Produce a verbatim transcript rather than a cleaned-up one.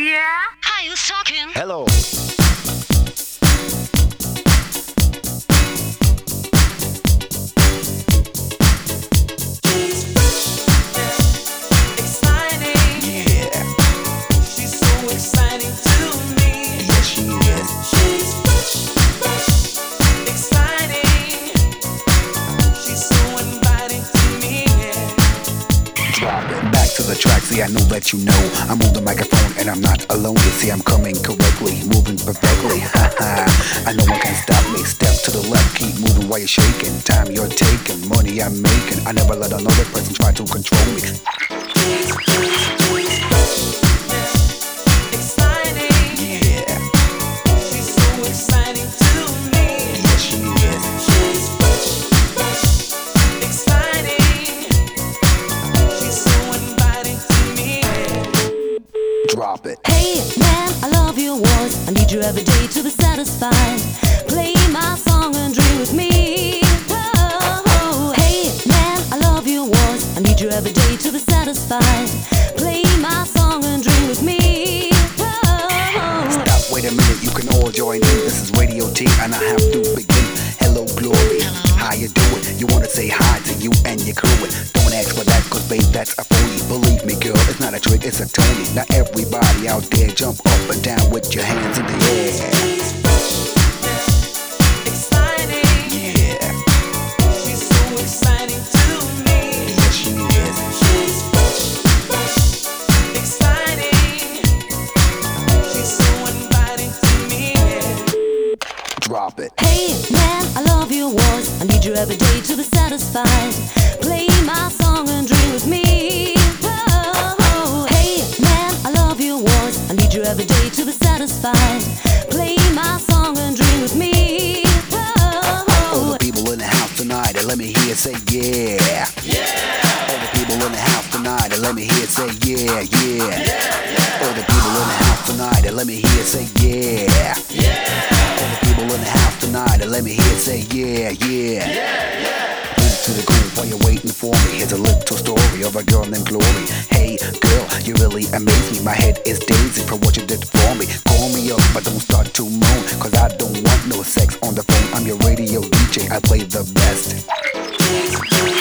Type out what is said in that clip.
Yeah? Hi, who's talking? Hello. See, I know that you know I'm on the microphone and I'm not alone. You see, I'm coming correctly, moving perfectly. I know one can stop me. Step to the left, keep moving while you're shaking. Time you're taking, money I'm making. I never let another person try to control me. Drop it. Hey man, I love your voice. I need you every day to be satisfied. Play my song and dream with me. Oh, hey man, I love your voice. I need you every day to be satisfied. Play my song and dream with me. Oh. Stop, wait a minute, you can all join in. This is Radio T and I have to begin. Hello, Glory. Hello. How you doing? You wanna say hi to you and your crew. Don't ask for that, cause babe, that's a phony. Believe me, girl, it's not a trick, it's a Tony. Now everybody out there, jump up and down with your hands in the air. Drop it. Hey man, I love your voice. I need you every day to be satisfied. Play my song and dream with me. Oh, hey man, I love your voice. I need you every day to be satisfied. Play my song and dream with me. Oh, all the people in the house tonight, let me hear it say yeah. Yeah. All the people in the house tonight, let me hear it say yeah, yeah. Yeah, yeah. All the people in the house tonight, let me hear it say yeah. Yeah. All the people in the house tonight, let me hear it say yeah, yeah. Yeah, yeah. Move to the groove while you're waiting for me. Here's a little story of a girl named Glory. Hey girl, you really amaze me. My head is dazing for what you did for me. Call me up, but don't start to moan, cause I don't want no sex on the phone. I'm your radio D J, I play the best.